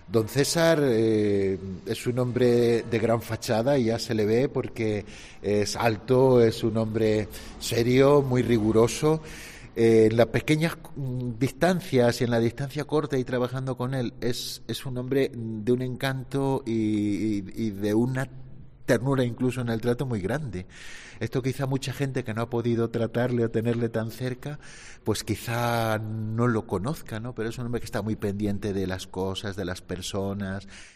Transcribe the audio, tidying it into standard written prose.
Don César es un hombre de gran fachada y ya se le ve porque es alto, es un hombre serio, muy riguroso. En las pequeñas distancias y en la distancia corta y trabajando con él es un hombre de un encanto y de una ternura incluso en el trato muy grande. Esto quizá mucha gente que no ha podido tratarle o tenerle tan cerca, pues quizá no lo conozca, ¿no? Pero es un hombre que está muy pendiente de las cosas, de las personas,